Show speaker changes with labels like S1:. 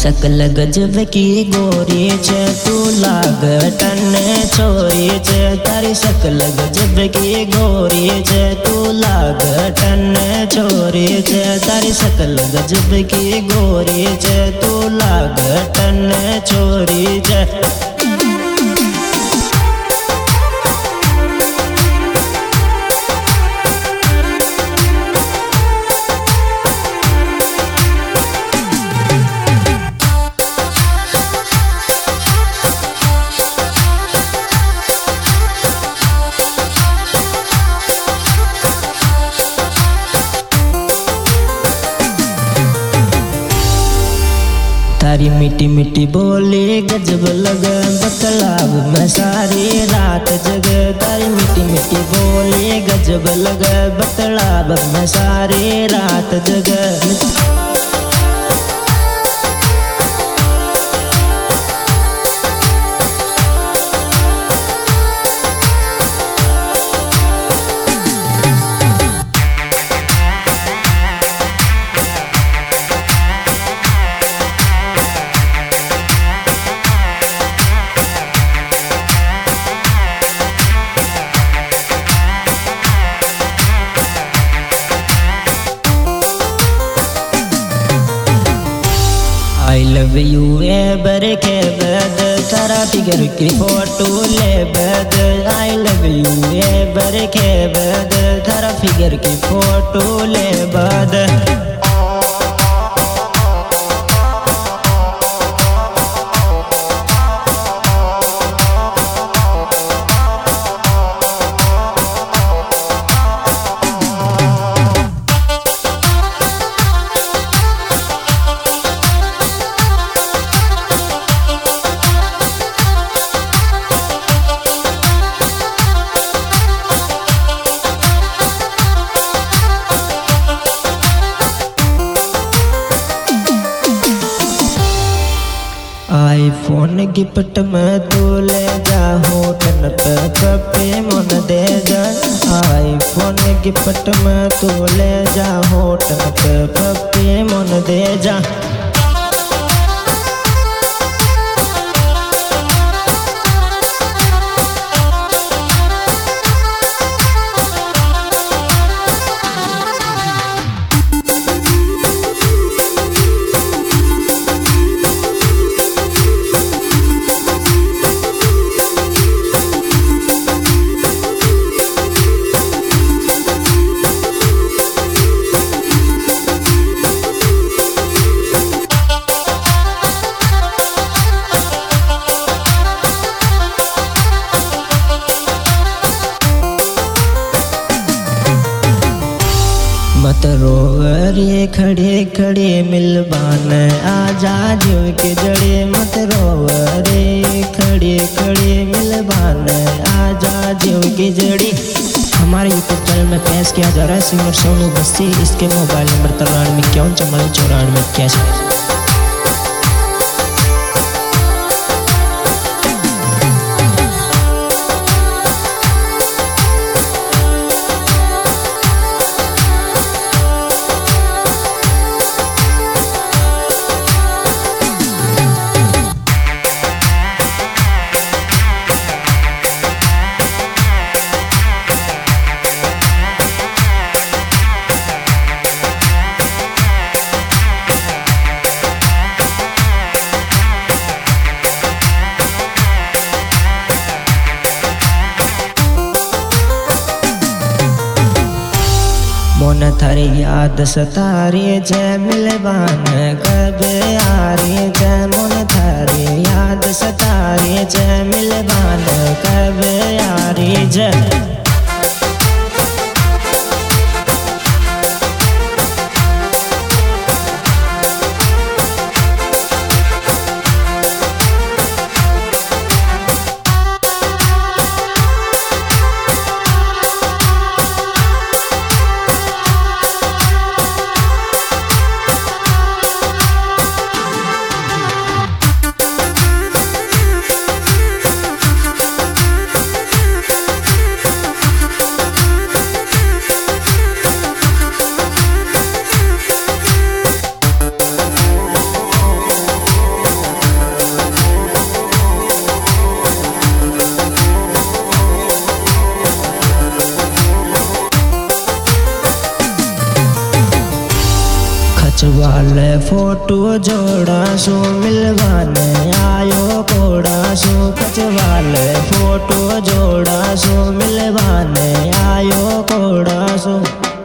S1: शकल गजब की गोरी छे तू लाग टन छोरी छे तारी शकल गजब की गोरी छे तू लाग टन छोरी छे तारी शकल गजब की गोरी छे तू लाग टन छोरी छे। तारी मीठी मीठी बोली गजब लगे बतलाब में सारी रात जगे तारी मीठी मीठी बोली गजब लगे बतलाब में सारी रात जगे। I love you ever के बद तारा फिगर की फोटो ले बद I love you ever के बद तारा फिगर की फोटो ले बद। आईफोन गिफ्ट में तू ले जा होटल पे कपे मन दे जा। आईफोन गिफ्ट में तू ले जा होटल पे कपे मन दे जा। मत रो रे खड़े खड़े मिलबान आजा जीव के जड़े मत रो रे खड़े खड़े मिलबान आजा जीव की जड़ी। हमारे यूट्यूब चैनल में पेश किया जा रहा है सिंगर सोनू बस्ती। इसके मोबाइल नंबर 93 मोन थारी याद सतारी जय मिलबान कब आरी जय मोन थारी याद सतारी जय मिलबान कब आरी जय। हसवाल फोटो जोड़ासू मिलवाने आयो कोड़ासू कचवाल फोटो जोड़ासू मिलवाने आयो कोड़ासू।